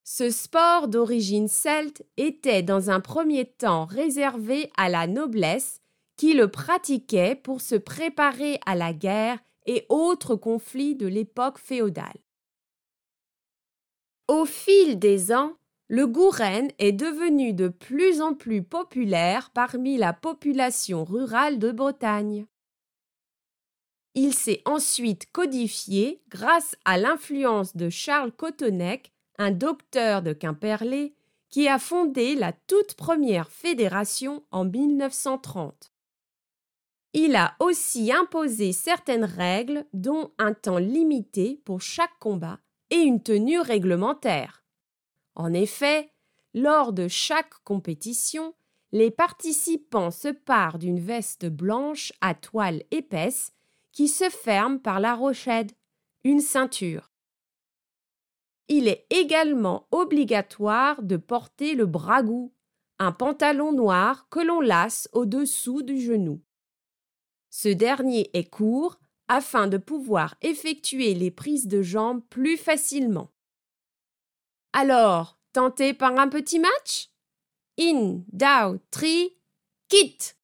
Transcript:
Ce sport d'origine celte était dans un premier temps réservé à la noblesse qui le pratiquait pour se préparer à la guerre et autres conflits de l'époque féodale. Au fil des ans, le gourren est devenu de plus en plus populaire parmi la population rurale de Bretagne. Il s'est ensuite codifié grâce à l'influence de Charles Cotonnec, un docteur de Quimperlé, qui a fondé la toute première fédération en 1930. Il a aussi imposé certaines règles, dont un temps limité pour chaque combat et une tenue réglementaire. En effet, lors de chaque compétition, les participants se parent d'une veste blanche à toile épaisse qui se ferme par la rochette, une ceinture. Il est également obligatoire de porter le bragou, un pantalon noir que l'on lace au-dessous du genou. Ce dernier est court afin de pouvoir effectuer les prises de jambes plus facilement. Alors, tenté par un petit match? In, Dao, Tri, Kit!